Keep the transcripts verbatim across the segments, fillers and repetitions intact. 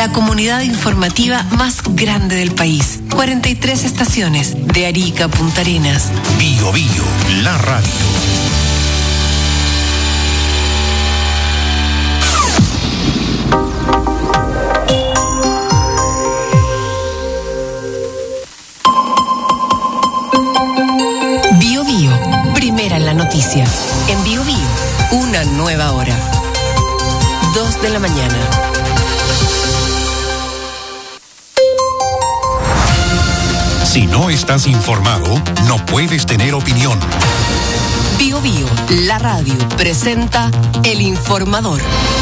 la comunidad informativa más grande del país. cuarenta y tres estaciones, de Arica a Punta Arenas. Bio Bio, la radio. Bio Bio, primera en la noticia. En Bio Bio, una nueva hora. Dos de la mañana. Si no estás informado, no puedes tener opinión. Bio Bio, la radio, presenta El Informador.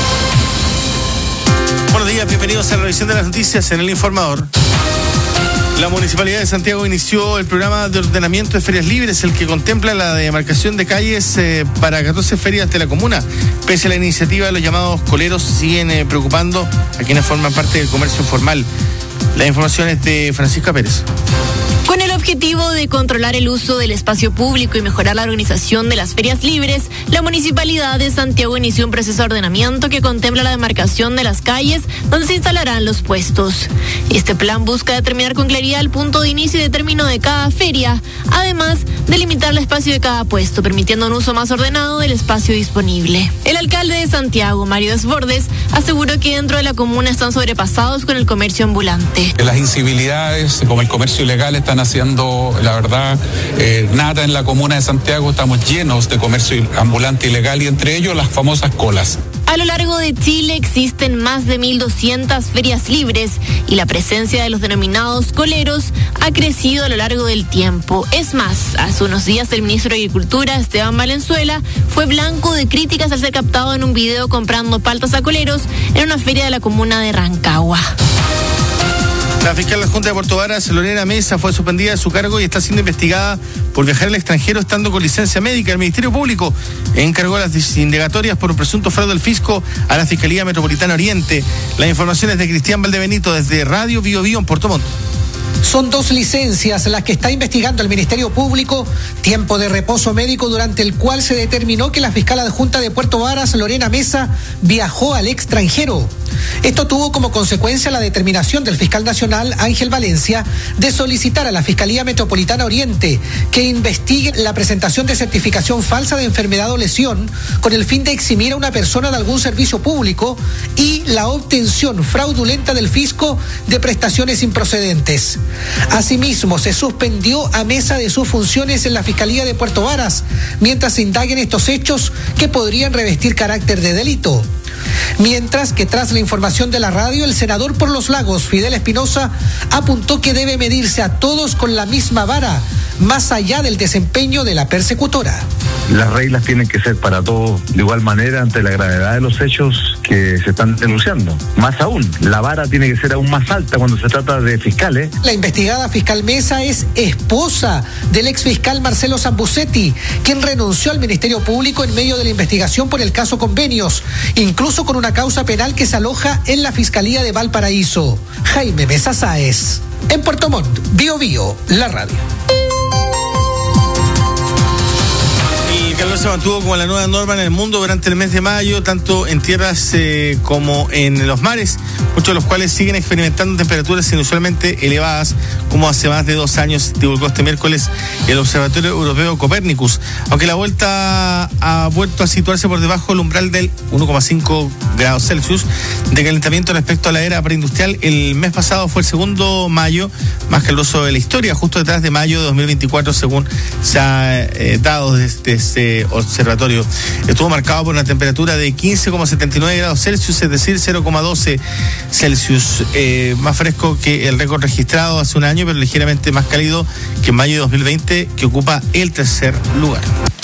Buenos días, bienvenidos a la revisión de las noticias en El Informador. La Municipalidad de Santiago inició el programa de ordenamiento de ferias libres, el que contempla la demarcación de calles eh, para catorce ferias de la comuna. Pese a la iniciativa, los llamados coleros siguen eh, preocupando a quienes forman parte del comercio informal. La información es de Francisca Pérez. Con el objetivo de controlar el uso del espacio público y mejorar la organización de las ferias libres, la Municipalidad de Santiago inició un proceso de ordenamiento que contempla la demarcación de las calles donde se instalarán los puestos. Este plan busca determinar con claridad el punto de inicio y de término de cada feria, además de limitar el espacio de cada puesto, permitiendo un uso más ordenado del espacio disponible. El alcalde de Santiago, Mario Desbordes, aseguró que dentro de la comuna están sobrepasados con el comercio ambulante. Las incivilidades, como el comercio ilegal, están haciendo, la verdad, eh, nada en la comuna de Santiago. Estamos llenos de comercio ambulante ilegal y entre ellos las famosas colas. A lo largo de Chile existen más de mil doscientas ferias libres y la presencia de los denominados coleros ha crecido a lo largo del tiempo. Es más, hace unos días el ministro de Agricultura, Esteban Valenzuela, fue blanco de críticas al ser captado en un video comprando paltas a coleros en una feria de la comuna de Rancagua. La fiscal de la Junta de Puerto Varas, Lorena Mesa, fue suspendida de su cargo y está siendo investigada por viajar al extranjero estando con licencia médica. El Ministerio Público encargó las indagatorias por un presunto fraude del fisco a la Fiscalía Metropolitana Oriente. La información es de Cristian Valdebenito desde Radio Bio Bio en Puerto Montt. Son dos licencias las que está investigando el Ministerio Público, tiempo de reposo médico durante el cual se determinó que la fiscal adjunta de Puerto Varas, Lorena Mesa, viajó al extranjero. Esto tuvo como consecuencia la determinación del fiscal nacional, Ángel Valencia, de solicitar a la Fiscalía Metropolitana Oriente que investigue la presentación de certificación falsa de enfermedad o lesión con el fin de eximir a una persona de algún servicio público y la obtención fraudulenta del fisco de prestaciones improcedentes. Asimismo, se suspendió a Mesa de sus funciones en la Fiscalía de Puerto Varas, mientras se indaguen estos hechos que podrían revestir carácter de delito. Mientras que tras la información de la radio, el senador por Los Lagos, Fidel Espinosa, apuntó que debe medirse a todos con la misma vara, más allá del desempeño de la persecutora. Las reglas tienen que ser para todos de igual manera ante la gravedad de los hechos que se están denunciando. Más aún, la vara tiene que ser aún más alta cuando se trata de fiscales. La investigada fiscal Mesa es esposa del exfiscal Marcelo Zambucetti, quien renunció al Ministerio Público en medio de la investigación por el caso Convenios, incluso con una causa penal que se aloja en la Fiscalía de Valparaíso. Jaime Mesa Sáez, en Puerto Montt, Bio Bio, la radio. El calor se mantuvo como la nueva norma en el mundo durante el mes de mayo, tanto en tierras eh, como en los mares, muchos de los cuales siguen experimentando temperaturas inusualmente elevadas, como hace más de dos años divulgó este miércoles el Observatorio Europeo Copernicus. Aunque la vuelta ha vuelto a situarse por debajo del umbral del uno coma cinco grados Celsius de calentamiento respecto a la era preindustrial, el mes pasado fue el segundo mayo más caluroso de la historia, justo detrás de mayo de dos mil veinticuatro, según se ha eh, dado desde ese observatorio. Estuvo marcado por una temperatura de quince coma setenta y nueve grados Celsius, es decir, cero coma doce Celsius, eh, más fresco que el récord registrado hace un año, pero ligeramente más cálido que en mayo de dos mil veinte, que ocupa el tercer lugar.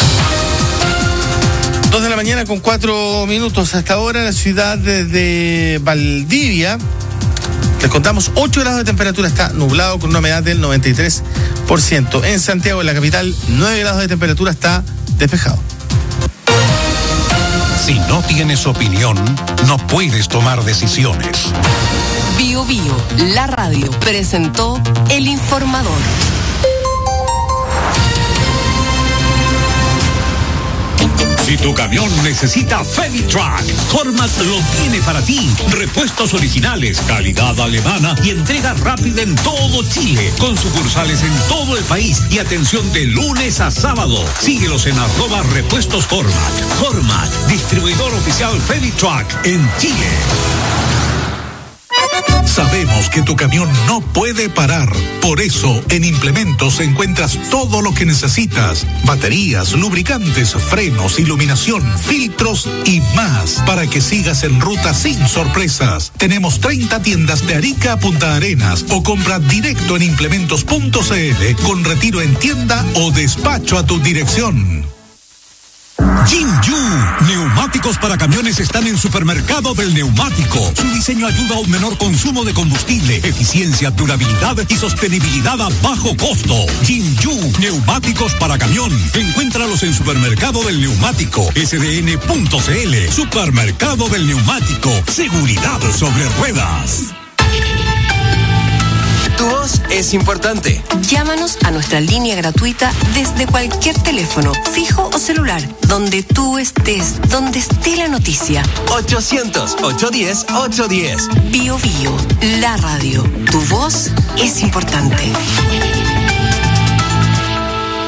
Dos de la mañana con cuatro minutos. Hasta ahora la ciudad de, de Valdivia, les contamos ocho grados de temperatura, está nublado con una humedad del noventa y tres por ciento. En Santiago, en la capital, nueve grados de temperatura, está despejado. Si no tienes opinión, no puedes tomar decisiones. Bio Bio, la radio, presentó El Informador. Si tu camión necesita FeviTrack, Hormat lo tiene para ti. Repuestos originales, calidad alemana y entrega rápida en todo Chile, con sucursales en todo el país y atención de lunes a sábado. Síguelos en arroba repuestos Hormat. Hormat, distribuidor oficial FeviTrack en Chile. Sabemos que tu camión no puede parar. Por eso, en Implementos encuentras todo lo que necesitas. Baterías, lubricantes, frenos, iluminación, filtros y más. Para que sigas en ruta sin sorpresas. Tenemos treinta tiendas de Arica a Punta Arenas o compra directo en implementos punto cl con retiro en tienda o despacho a tu dirección. Jinju, neumáticos para camiones están en Supermercado del Neumático. Su diseño ayuda a un menor consumo de combustible, eficiencia, durabilidad y sostenibilidad a bajo costo. Jinju, neumáticos para camión. Encuéntralos en Supermercado del Neumático, S D N punto cl. Supermercado del Neumático, seguridad sobre ruedas. Tu voz es importante. Llámanos a nuestra línea gratuita desde cualquier teléfono, fijo o celular, donde tú estés, donde esté la noticia. ochocientos, ochocientos diez, ochocientos diez. Bio Bio, la radio. Tu voz es importante.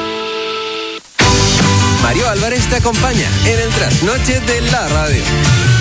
Mario Álvarez te acompaña en el trasnoche de la radio.